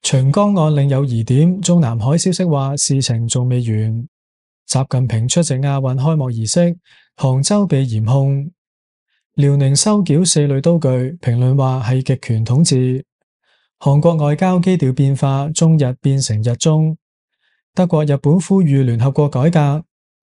秦剛案另有疑點，中南海消息話事情仲未完。習近平出席亞運開幕儀式，杭州被嚴控。遼寧收繳4類刀具，評論話係極權統治。韓國外交基調變化，中日變成日中。德國、日本呼籲聯合國改革。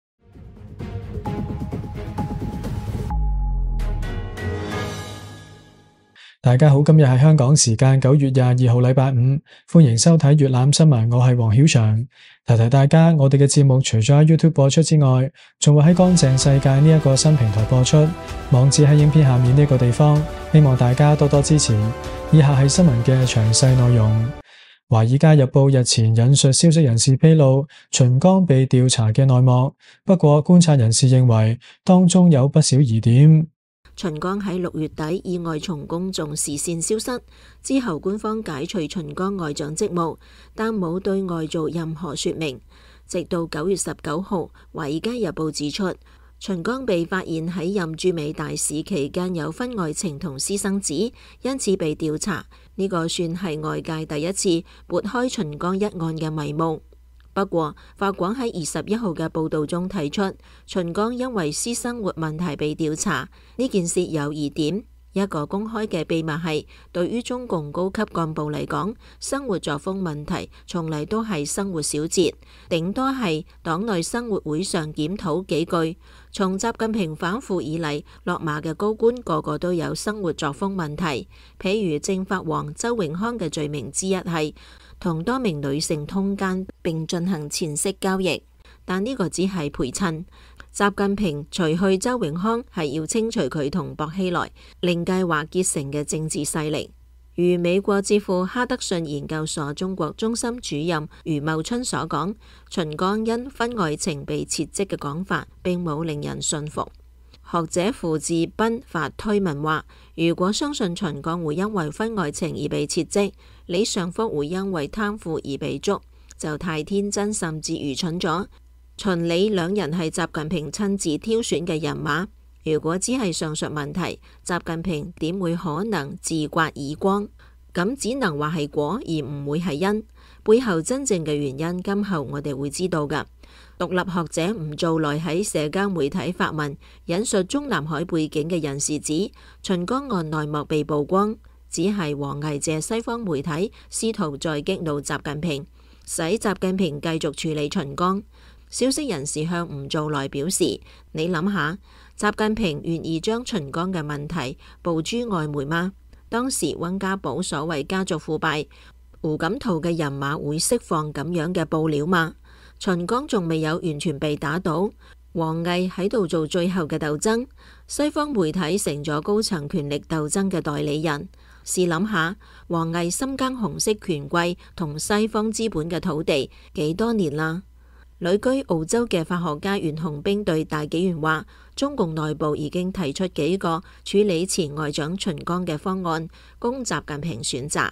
大家好，今日係香港時間9月22號禮拜五，歡迎收睇粵覽新聞，我係黃曉翔。提提大家，我哋嘅節目除咗喺 YouTube 播出之外，仲會喺乾淨世界呢一個新平台播出，網址喺影片下面呢個地方，希望大家多多支持。以下係新聞嘅詳細內容。華爾街日報日前引述消息人士披露秦剛被調查嘅內幕，不過觀察人士認為當中有不少疑點。 秦剛喺6月底意外從公眾視線消失之後，官方解除秦剛外長職務，但冇對外做任何說明。直到9月19號，《華爾街日報》指出，秦剛被發現喺任駐美大使期間有婚外情同私生子，因此被調查。呢個算係外界第一次撥開秦剛一案嘅迷霧。不過，法廣喺21號嘅報導中提出，秦剛因為私生活問題被調查，呢件事有疑點。一個公開嘅秘密係，對於中共高級幹部嚟講，生活作風問題從嚟都係生活小節，頂多係黨內生活會上檢討幾句。從習近平反腐以嚟，落馬嘅高官個個都有生活作風問題，譬如政法王周永康嘅罪名之一係同多名女性通姦並進行錢色交易，但呢個只係陪襯。習近平除去周永康係要清除佢同薄熙來另計劃結成嘅政治勢力。如美國智庫哈德遜研究所中國中心主任余茂春所講，秦剛因婚外情被撤職嘅講法並冇令人信服。學者傅志斌發推文話，如果相信秦剛會因為婚外情而被撤職，李尚福會因為貪腐而被捉，就太天真甚至愚蠢咗。秦李兩人係習近平親自挑選嘅人馬，如果只係上述問題，習近平點會可能自刮耳光？咁只能話係果而唔會係因，背後真正嘅原因今後我哋會知道㗎。獨立學者吳造來喺社交媒體發文，引述中南海背景嘅人士指，秦剛案內幕被曝光，只係王毅借西方媒體試圖再激怒習近平，使習近平繼續處理秦剛。消息人士向吳造來表示，你諗下，習近平願意將秦剛嘅問題曝諸外媒嗎？當時溫家寶所謂家族腐敗，胡錦濤嘅人馬會釋放咁樣嘅報料嗎？秦剛仲未有完全被打倒，王毅喺度做最後嘅鬥爭，西方媒體成咗高層權力鬥爭嘅代理人。試諗下，王毅深耕紅色權貴同西方資本嘅土地幾多年啦？旅居澳洲嘅法學家袁洪兵對大紀元話，中共內部已經提出幾個處理前外長秦剛嘅方案，供習近平選擇。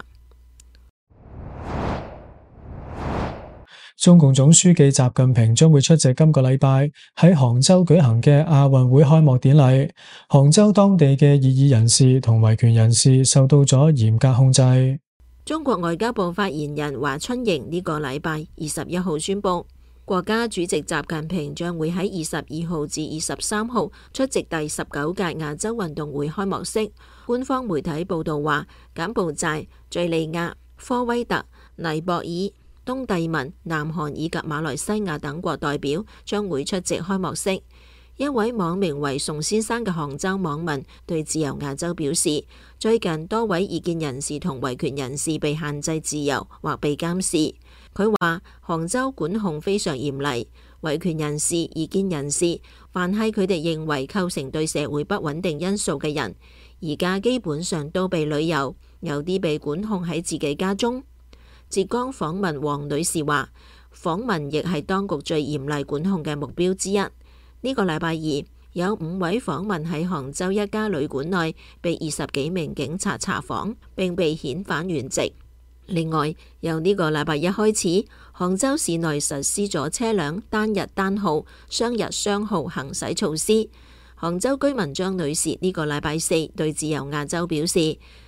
中共總書記習近平將會出席今個禮拜喺杭州舉行嘅亞運會開幕典禮。杭州當地嘅異議人士同維權人士受到咗嚴格控制。 中國外交部發言人華春瑩呢個禮拜21號宣布，國家主席習近平將會喺22號至23號出席第19屆亞洲運動會開幕式。官方媒體報道話，柬埔寨、敘利亞、科威特、尼泊爾、東帝汶、南韓以及馬來西亞等國代表將會出席開幕式。一位網名為宋先生嘅杭州網民對自由亞洲表示，最近多位異見人士同維權人士被限制自由或被監視。佢話杭州管控非常嚴厲，維權人士、異見人士，凡係佢哋認為構成對社會不穩定因素嘅人，而家基本上都被旅遊，有啲被管控喺自己家中。浙江訪問黃女士話，訪問亦係當局最嚴厲管控嘅目標之一。呢個禮拜二，有5位訪問喺杭州一家旅館內被20幾名警察查訪，並被遣返原籍。另外，由呢個禮拜一開始，杭州市內實施咗車輛單日單號、雙日雙號行駛措施。杭州居民張女士呢個禮拜4對自由亞洲表示，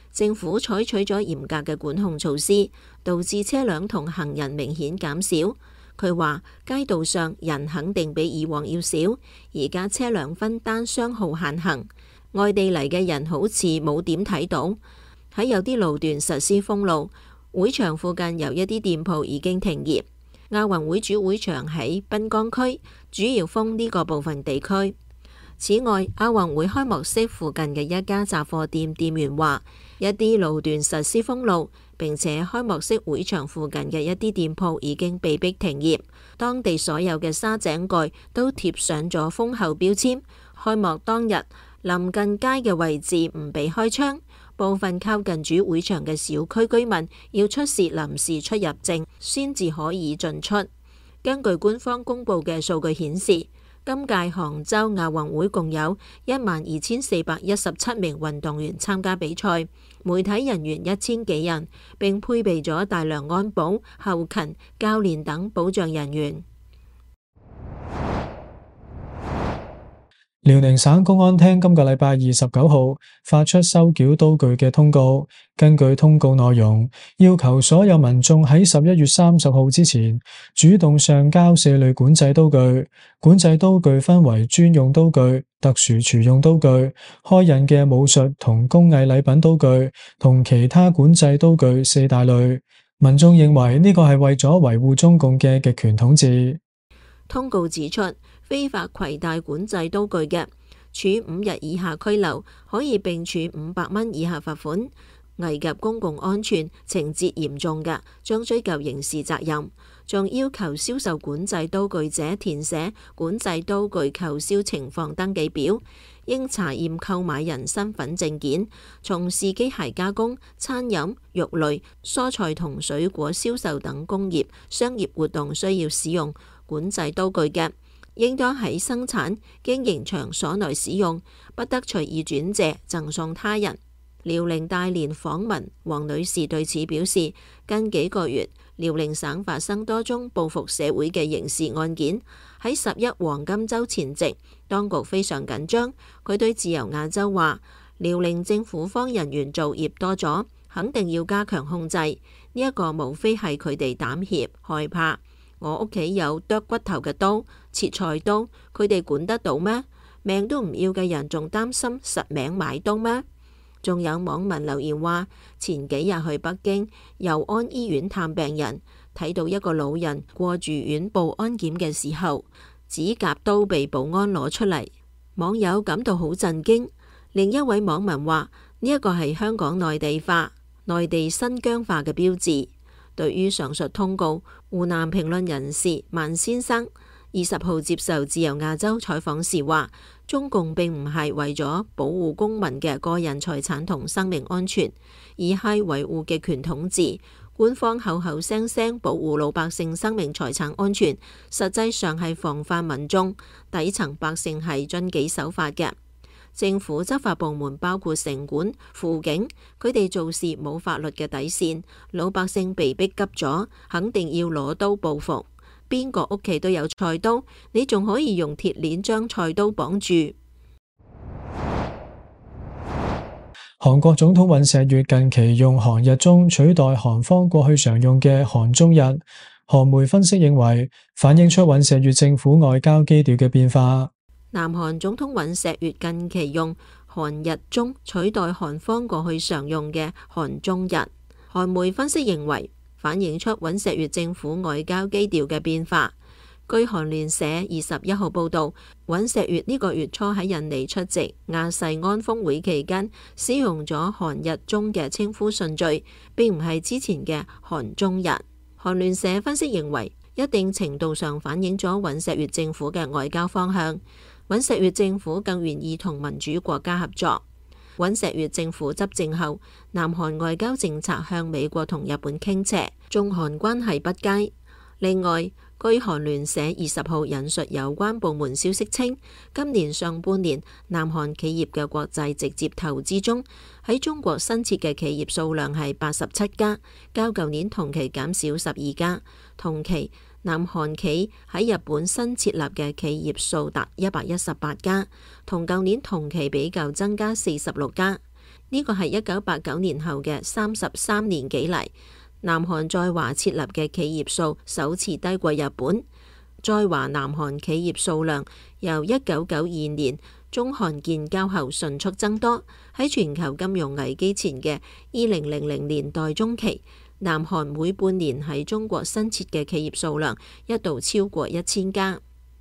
政府採取咗嚴格嘅管控措施，導致車輛同行人明顯減少。佢話街道上人肯定比以往要少，而家車輛分單雙號限行，外地嚟嘅人好似冇點睇到。喺有啲路段實施封路，會場附近有一啲店鋪已經停業。亞運會主會場喺濱江區，主要封呢個部分地區。此外，亞運會開幕式附近嘅一家雜貨店店員話，一啲路段實施封路，並且開幕式會場附近嘅一啲店鋪已經被迫停業。當地所有嘅沙井蓋都貼上咗封後標籤。開幕當日，臨近街嘅位置唔俾開窗，部分靠近主會場嘅小區居民要出示臨時出入證先至可以進出。根據官方公佈嘅數據顯示，今屆杭州亞運會共有12,417名運動員參加比賽，媒體人員1000幾人，並配備咗大量安保、後勤、教練等保障人員。 遼寧省公安廳今個禮拜29號發出收繳刀具嘅通告。根據通告內容，要求所有民眾喺11月30號之前主動上交4類管制刀具。管制刀具分為專用刀具、特殊廚用刀具、開印嘅武術同工藝禮品刀具同其他管制刀具4大類。民眾認為呢個係為咗維護中共嘅極權統治。 通告指出，非法攜帶管制刀具嘅，處5日以下拘留，可以並處500蚊以下罰款；危及公共安全、情節嚴重嘅，將追究刑事責任。仲要求銷售管制刀具者填寫管制刀具購銷情況登記表，應查驗購買人身份證件。從事機械加工、餐飲、肉類、蔬菜同水果銷售等工業、商業活動需要使用管制刀具嘅，應當喺生產經營場所內使用，不得隨意轉借贈送他人。遼寧大連訪民黃女士對此表示，近幾個月遼寧省發生多宗報復社會嘅刑事案件。喺11黃金週前夕，當局非常緊張。佢對自由亞洲話，遼寧政府方人員造業多咗，肯定要加強控制。呢一個無非係佢哋膽怯害怕。我屋企有剁骨頭嘅刀、切菜刀，佢哋管得到咩？命都唔要嘅人仲擔心實名買刀咩？仲有網民留言話，前幾日去北京佑安醫院探病人，睇到一個老人過住院部安檢嘅時候，指甲刀被保安攞出嚟，網友感到好震驚。另一位網民話，呢一個係香港內地化、內地新疆化嘅標誌。對於上述通告，湖南評論人士萬先生20號接受自由亞洲採訪時話，中共並唔係為咗保護公民嘅個人財產同生命安全，而係維護極權統治。官方口口聲聲保護老百姓生命財產安全，實際上係防範民眾，底層百姓係遵紀守法嘅。政府執法部門包括城管、輔警，佢哋做事冇法律嘅底線，老百姓被逼急咗，肯定要攞刀報復。邊個屋企都有菜刀，你仲可以用鐵鏈將菜刀綁住。 韓國總統尹錫悅近期用韓日中取代韓方過去常用嘅韓中日。韓媒分析認為，反映出尹錫悅政府外交基調嘅變化。 南韓總統尹錫悅近期用韓日中取代韓方過去常用嘅韓中日。韓媒分析認為，反映出尹錫悅政府外交基調嘅變化。據韓聯社21號報導，尹錫悅呢個月初喺印尼出席亞細安峰會期間，使用咗韓日中嘅稱呼順序，並唔係之前嘅韓中日。韓聯社分析認為，一定程度上反映咗尹錫悅政府嘅外交方向。尹錫悅政府更願意同民主國家合作。尹錫悅政府執政後，南韓外交政策向美國同日本傾斜，中韓關係不佳。另外，據韓聯社20號引述有關部門消息稱，今年上半年南韓企業嘅國際直接投資中，喺中國新設嘅企業數量係87家，較舊年同期減少12家。同期，南韓企喺日本新設立嘅企業數達118家，同舊年同期比較增加46家。 呢個係1989年後嘅33年幾嚟，南韓在華設立嘅企業數首次低過日本。在華南韓企業數量由1992年中韓建交後迅速增多，喺全球金融危機前嘅2000年代中期，南韓每半年喺中國新設嘅企業數量一度超過1000家。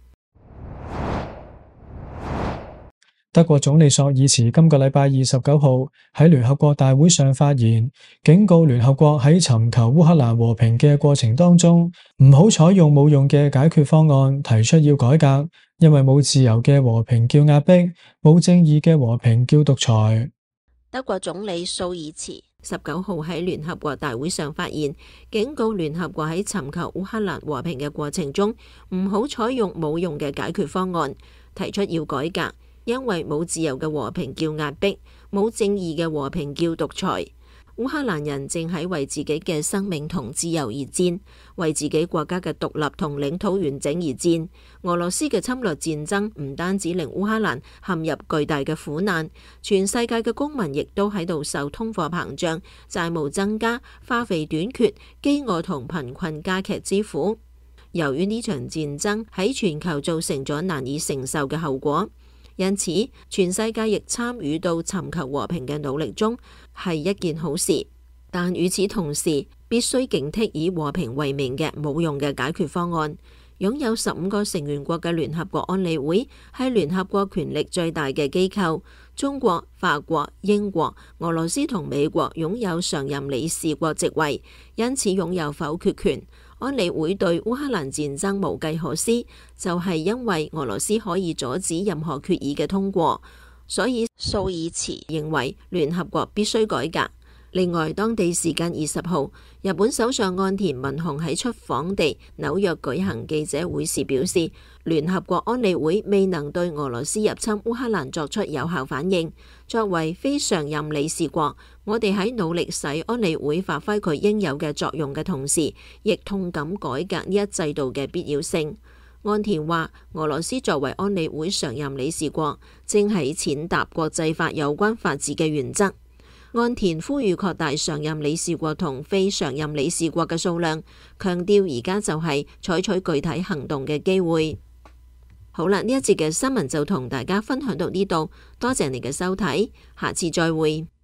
德國總理朔爾茨今個禮拜29號喺聯合國大會上發言，警告聯合國喺尋求烏克蘭和平嘅過程當中，唔好採用冇用嘅解決方案，提出要改革，因為冇自由嘅和平叫壓迫，冇正義嘅和平叫獨裁。 德國總理朔爾茨19號喺聯合國大會上發言，警告聯合國喺尋求烏克蘭和平嘅過程中，唔好採用冇用嘅解決方案，提出要改革。因為冇自由嘅和平叫壓迫，冇正義嘅和平叫獨裁。烏克蘭人正喺為自己嘅生命同自由而戰，為自己國家嘅獨立同領土完整而戰。俄羅斯嘅侵略戰爭唔單止令烏克蘭陷入巨大嘅苦難，全世界嘅公民亦都喺度受通貨膨脹、債務增加、化肥短缺、飢餓同貧困加劇之苦。由於呢場戰爭喺全球造成咗難以承受嘅後果，因此，全世界亦參與到尋求和平嘅努力中，係一件好事。但與此同時，必須警惕以和平為名嘅冇用嘅解決方案。擁有15個成員國嘅聯合國安理會係聯合國權力最大嘅機構。中國、法國、英國、俄羅斯同美國擁有常任理事國席位，因此擁有否決權。安理會對烏克蘭戰爭無計可施，就係因為俄羅斯可以阻止任何決議嘅通過，所以朔爾茨認為聯合國必須改革。另外，當地時間20號，日本首相岸田文雄喺出訪地紐約舉行記者會時表示，聯合國安理會未能對俄羅斯入侵烏克蘭作出有效反應。作為非常任理事國，我哋喺努力使安理會發揮佢應有嘅作用嘅同時，亦痛感改革呢一制度嘅必要性。岸田話，俄羅斯作為安理會常任理事國，正喺踐踏國際法有關法治嘅原則。岸田呼籲擴大常任理事國同非常任理事國嘅數量，強調而家就係採取具體行動嘅機會。好啦，呢一節嘅新聞就同大家分享到呢度，多謝你嘅收睇，下次再會。